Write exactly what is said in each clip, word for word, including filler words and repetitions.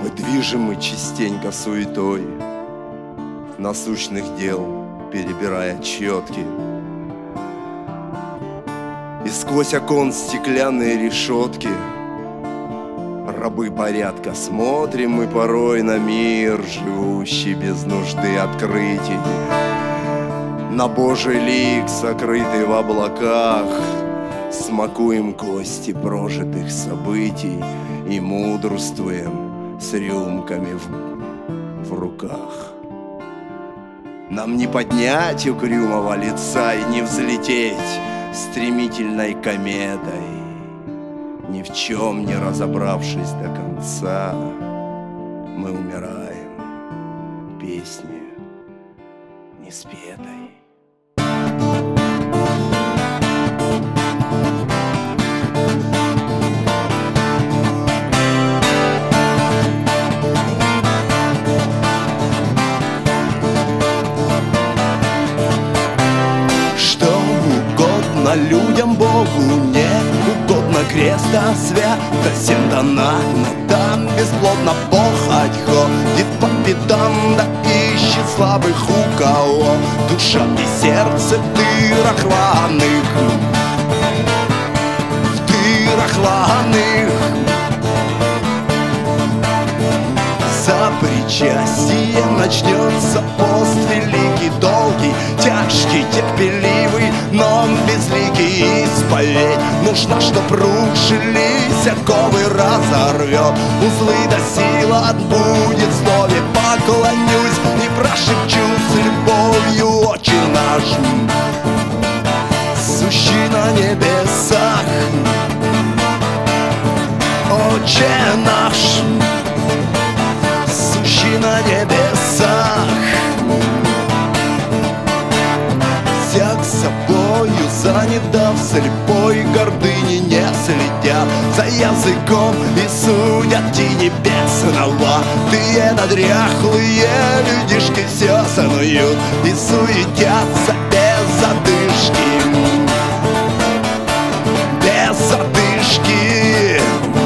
Мы движимы частенько суетой, насущных дел перебирая четки. И сквозь окон стеклянные решетки, рабы порядка, смотрим мы порой на мир, живущий без нужды открытий, на Божий лик, сокрытый в облаках. Смакуем кости прожитых событий и мудрствуем с рюмками в, в руках. Нам не поднять угрюмого лица и не взлететь стремительной кометой, ни в чем не разобравшись до конца. Мы умираем песни не спетой. Людям, Богу не угодно креста свято всем дана, но там бесплодно похоть ходит по пятам, да ищет слабых, у кого душа и сердце в дырах рваных, в дырах рваных. За причастие начнется пост великий, долгий, тяжкий, терпеливый, но безликий. Исповедь нужна, чтоб рушились оковы, разорвет узлы, да сила отбудет. Слове поклонюсь и прошепчу с любовью: Отче наш, сущий на небесах, Отче наш, на небесах. Всяк собою занят, да в слепой гордыне не следят за языком и судят те небесного. Ты это дряхлые людишки все сануют и суетятся без задышки, без задышки.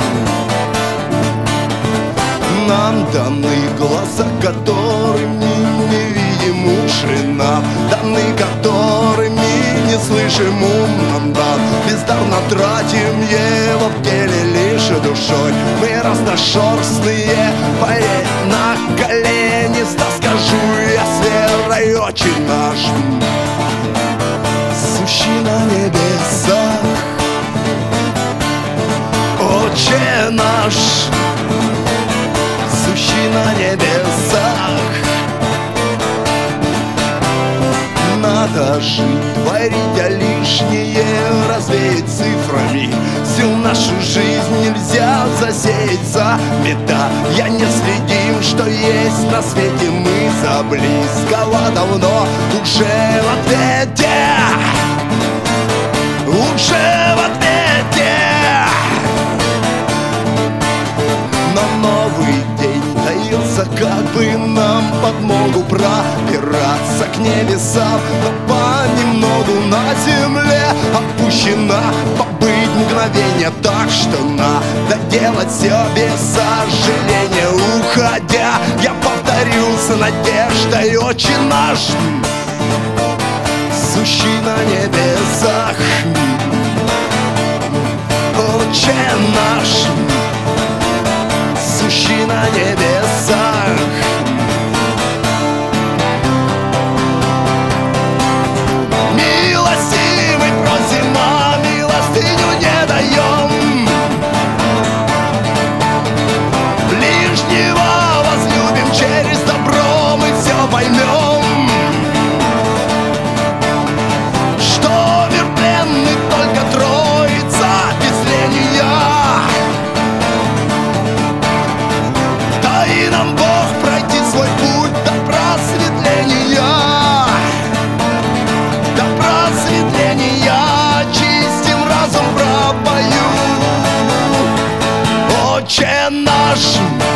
Нам даны глаза, которыми не видим, уши нам даны, которыми не слышим, ум нам дан. Бездарно тратим его в теле лишь душой. Мы разношерстные, поверь на колени, скажу я с верой: Отче наш, сущий на небесах, Отче наш, сущий на небесах. Надо жить, творить, а лишнее развеять цифрами. Всю нашу жизнь нельзя засеять замета. Я не следим, что есть на свете. Мы за близкого давно уже в ответе, уже в ответе. Но новый день таился, как бы нам подмогу пробираться к небесам, но понемногу на земле опущена. Побыть мгновение так, что надо делать все без сожаления. Уходя, я повторю с надеждой: Отче наш, сущий на небесах, Отче наш, сущий на небесах. Милостивый просим, а милостыню не даем. Ближнего возлюбим, через добро мы все поймем, что мир пленный только Троица без ления. Дай нам, Бог, пройти свой путь до просветления, до просветления. Чистим разум в рабою, Отче наш.